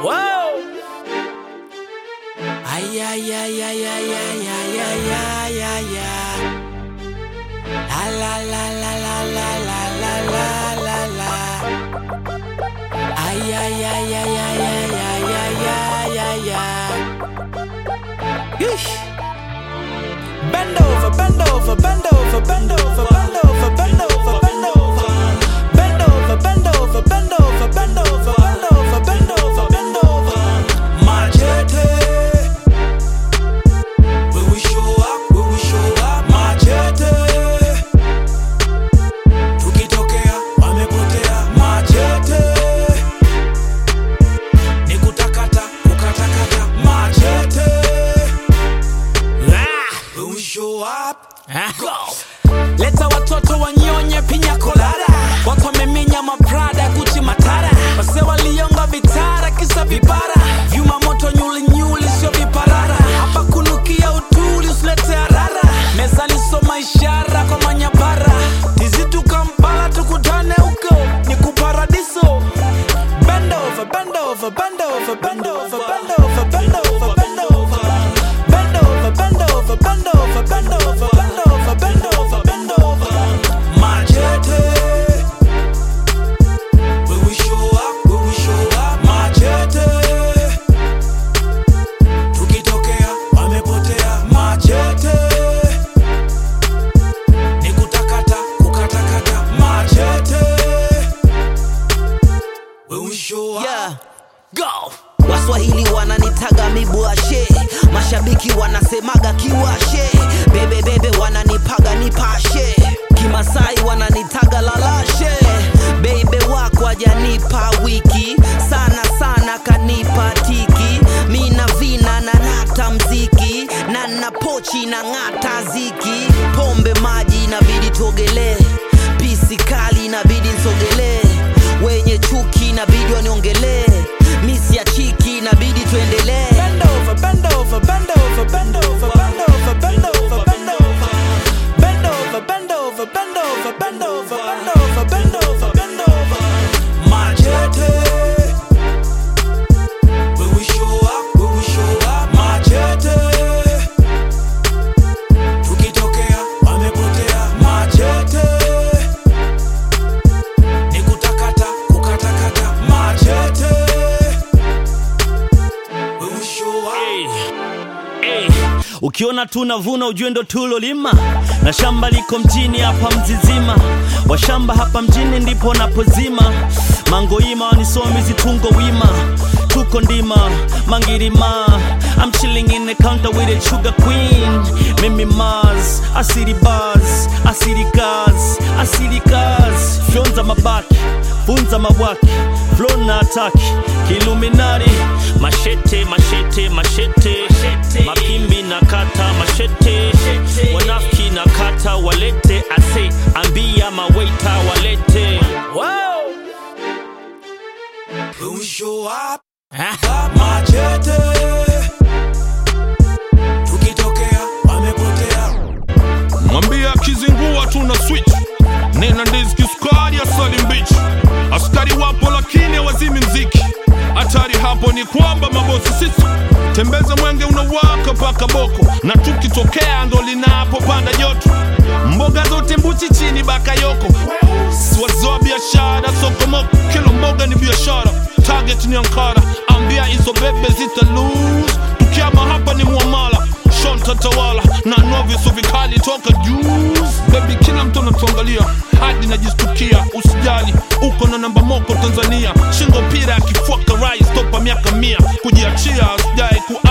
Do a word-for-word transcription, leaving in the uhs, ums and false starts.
Whoa. Ay ay ay ay ay ay ay ay ay ay ay. La la la la la la la la la la la. Ay ay ay ay ay ay ay ay ay ay ay. Yeesh. Bend over, bend over, bend over, bend over, bend over, bend over, bend over. Bend over, bend over, bend over, bend over, bend over, bend over, bend over. Machete. We will show up, we will show up. Machete. Tukitokea, wamepotea. Machete. Ni kutakata, kukatakata. Machete. We will show up. Go. Leta watoto wanyonye pinya colada. Watu wameminya maprada Gucci matara. Wase walionga vitara kisa vipara. Vyuma moto nyuli nyuli sio viparara. Hapa kunukia utuli usilete harara. Meza lisoma ishara kwa manyapara. Tizitu Kampala tukutane huko ni kuparadiso. Bend over, bend over, bend over, bend over, bend over, bend over, bend over. Bend over, bend over, bend over, bend over, bend over, bend over, bend over. Machete. We will show up, we will show up. Machete. Tukitokea, wamepotea. Machete. Ni kutakata, kukatakata. Machete. We will show up. Yeah. Go. Waswahili wananitaga mibuashe, mashabiki wanasemaga kiwashe, bebe bebe wananipaga nipashe, Kimasai wananitaga lalashe, bebe wako ajanipa wiki, sana sana kanipa tiki, mina vina na nata mziki, na na pochi na ngata ziki, pombe maji inabidi togele, pisi kali inabidi nsogele, wenye chuki inabidi waniongele, misi ya chiki inabidi tuendelee. Bend over, bend over, bend over, bend over, bend over, bend over, bend over. Bend over, bend over, bend over, bend over, bend over, bend over, bend over. Machete. We will show up, we will show up. Machete. Tukitokea, wamepotea. Machete. Ni kutakata, kukatakata. Machete. We will show up. Hey, hey. Ukiona tunavuna ujue ndo tulolima, na shamba liko mjini hapa Mzizima. Washamba hapa mjini ndipo napozima. Mangoima wanisomi zitungo wima. Tuko ndima, mangirima. I'm chilling in the counter with a sugar queen. Mimi Mars, asiri bars, asiri cars, asiri cars. Fyonza mabaki, funza mawaki, flow na ataki, kiluminari. Machete, machete, machete, mapimbi na kata machete, wanafiki na kata walete, ase ambia mawaita walete. Wow. We will show up. Machete. Tukitokea, wamepotea. Mwambia kizingua tuna switch, nena ndizi kisukari ya sali mbichi. Askari wapo lakini wazimi mziki, hatari hapo ni kwamba mabosi sisi. Tembeza mwenge unawaka paka boko, na tukitokea ndo linapo panda joto. Mboga zote mbuchi chini bakayoko, siwazoa biashara soko moko. Kilo mboga ni biashara, target ni Ankara. Ambia hizo bebe zita lose, tukiama hapa ni muamala. Shonta tawala, na novi suvikali toka juice. Baby kila mtu anatuangalia, hadi najistukia. Usijali, uko na namba moko Tanzania. Shingo pira kifuaka rise, topa miaka mia. Kujiachia, usijai ku